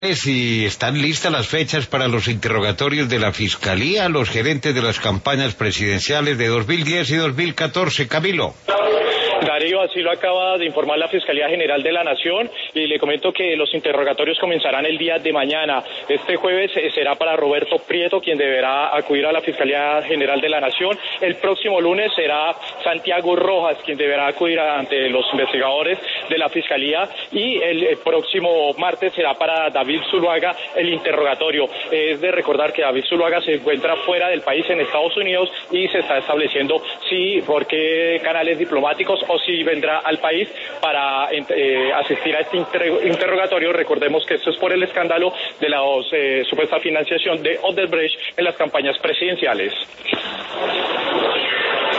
Si están listas las fechas para los interrogatorios de la Fiscalía a los gerentes de las campañas presidenciales de 2010 y 2014, Camilo. Darío, así lo acaba de informar la Fiscalía General de la Nación y le comento que los interrogatorios comenzarán el día de mañana. Este jueves será para Roberto Prieto, quien deberá acudir a la Fiscalía General de la Nación. El próximo lunes será Santiago Rojas, quien deberá acudir ante los investigadores de la Fiscalía, y el próximo martes será para David Zuluaga el interrogatorio. Es de recordar que David Zuluaga se encuentra fuera del país, en Estados Unidos, y se está estableciendo por qué canales diplomáticos o si vendrá al país para asistir a este interrogatorio. Recordemos que esto es por el escándalo de la supuesta financiación de Odebrecht en las campañas presidenciales.